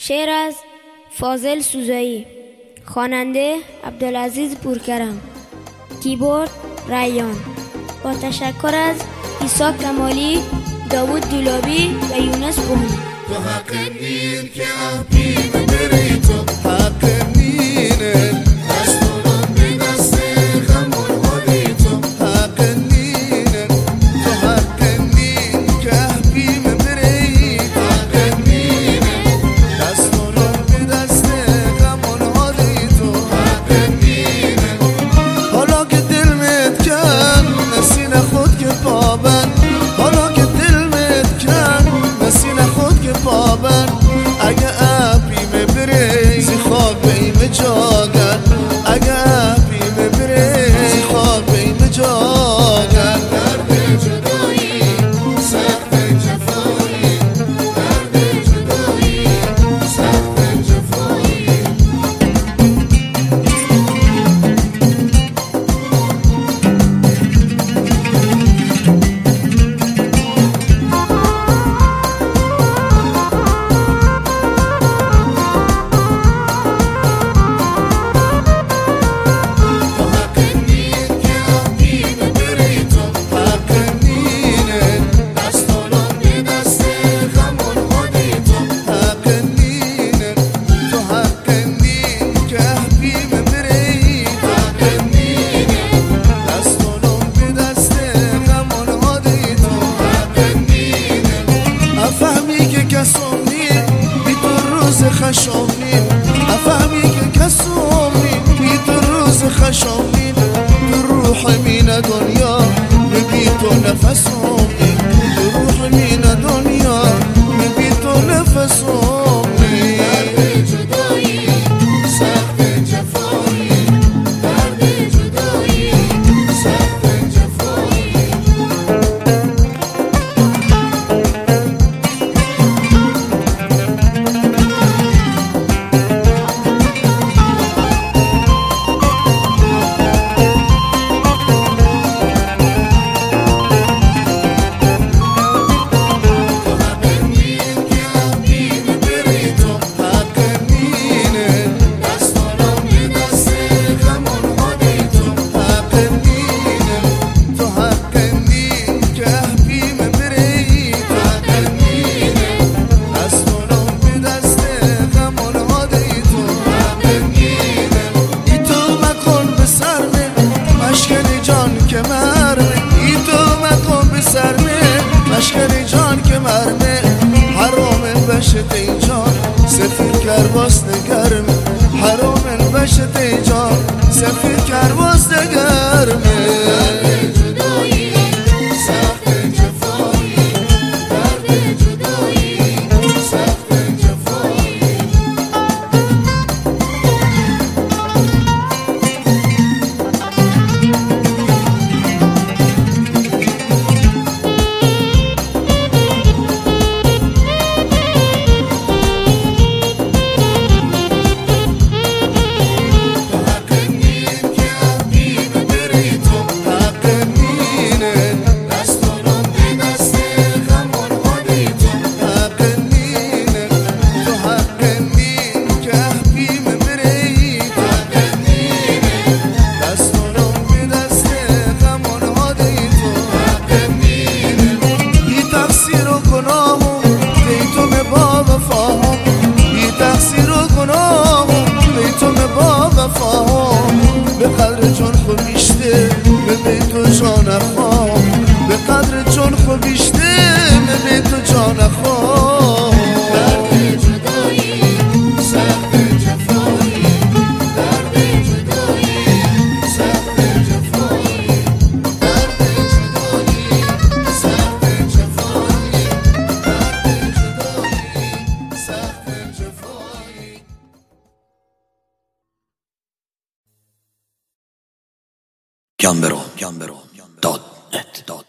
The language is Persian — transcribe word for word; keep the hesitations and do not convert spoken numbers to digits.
شعر از فاضل سوزایی، خواننده عبدالعزیز پورکرم، کیبورد ریان. با تشکر از عیسی کمالی، داوود دولابی و یونس بهنی. تو حق نین که احبی ببری، تو حق نینه دستورم به دست غمون حالی، تو حق نینه تو حق نین که احبی ببری، حق نینه دستورم به دست غمون حالی، تو حق نینه. حالا که دل مت کن نسین خود که پابند، حالا که دل مت کن نسین خود که پابند، اگه اپیم بره زی خواب بیم جاگن، اگه اپیم بره زی خواب بیم جاگن. درد جدایی سخت جفایی، درد جدایی سخت جفایی. خشامین افهمی که کسومی بی تو روز خشامین، تو روح مین دنیا بی تو نفسومی، تو روح مین دنیا بی تو نفسومی. درد جدایی سخت جفایی، درد جدایی سخت جفایی. مشکل جان که مرمه حرامه بشت ای جان سفیر کرباس نگرمه، حرامه بشت ای جان سفیر کرباس نگرمه. درد جدایی سخت جفایی، درد جدایی سخت جفایی. به قدر جان خود بیشته به تو جان خواه، به قدر جان خود بیشته به تو جان خواه. درد جدایی سخت جفایی، درد جدایی سخت جفایی، درد جدایی سخت جفایی، درد جدایی سخت جفایی. Gambero, Gambero, dot net, dot